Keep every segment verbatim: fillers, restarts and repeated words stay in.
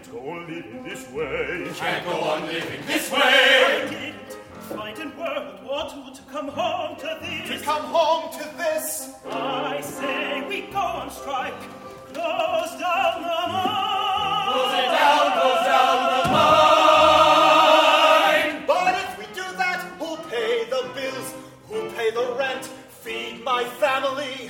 can't go on living this way. Can't go on living this way. I didn't fight in World War Two to come home to this. To come home to this. I say we go on strike. Close down the mine. Close it down, close down the mine. But if we do that, who'll pay the bills? Who'll pay the rent? Feed my family?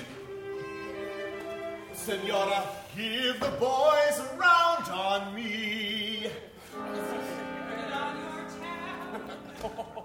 Senora, give the boys a round on me. Put on your tab.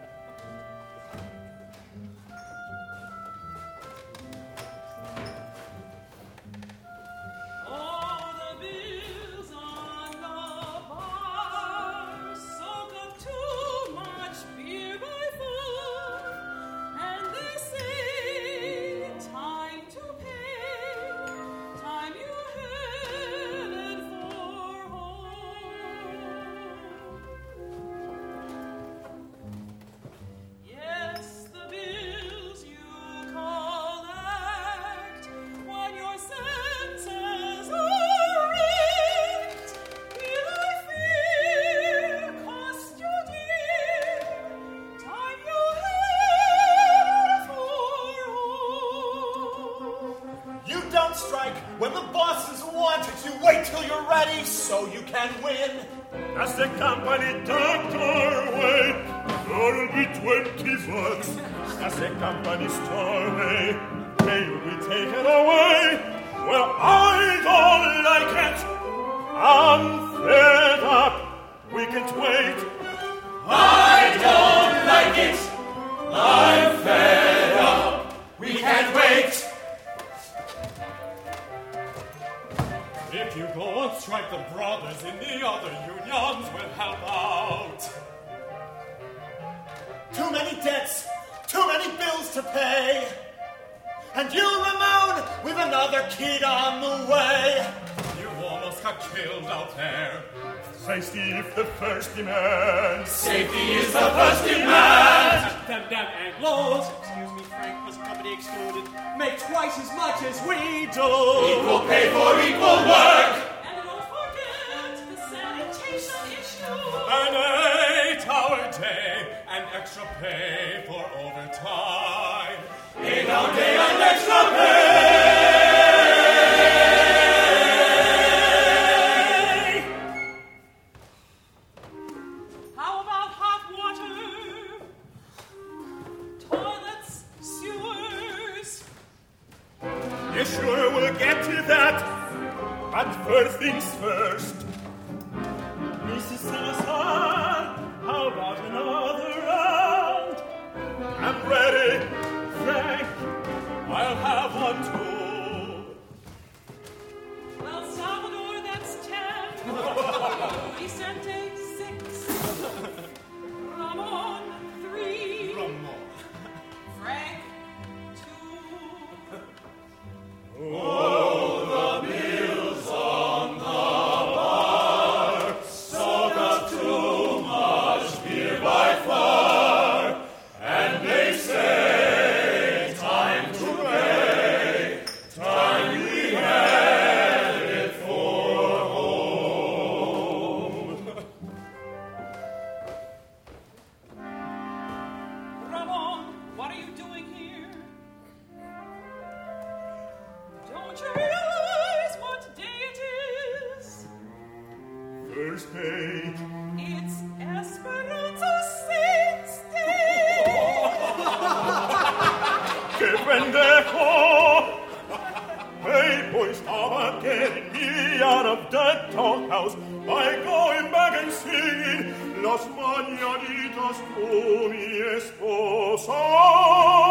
All the bills on the bar soak up too much beer by far, and they say time to pay, time you're headed for home. Yes, the bills you collect when your senses are wrecked will I fear cost you dear, time you head for home. You don't strike when the bosses want it. You wait till you're ready so you can win. As the company doctor way, there'll be twenty bucks. As the company star way, they will be taken away. Well, I don't like it. I'm fed up. We can't wait. I don't like it. I'm fed up. We can't wait. If you go on strike, the brothers in the other unions will help out. Too many debts, too many bills to pay. And you, Ramon, with another kid on the way. You almost got killed out there. Safety if the first demand. Safety is the first demand. Them damn Anglos, excuse me, Frank, was company excluded, make twice as much as we do. Equal pay for equal work. And don't forget the sanitation issue. An eight-hour day and extra pay for overtime. Eight-hour day and extra pay. How about hot water? Toilets, sewers. You sure will get to that. But first things first. Missus Salazar, how about another round? I'm ready, Frank. I'll have one too. Well, Salvador, that's ten. Vicente, six. Ramon, three. Frank, two. Oh, the bills on the bar soak up too much beer by far, and they say time to pay, time we headed for home. Ramon, what are you doing here? Don't you realize what day it is? First page. It's Esperanza Saints Day. ¡Qué pendejo! Hey, boys, stop getting me out of that doghouse by going back and singing Las Mañanitas to mi esposa.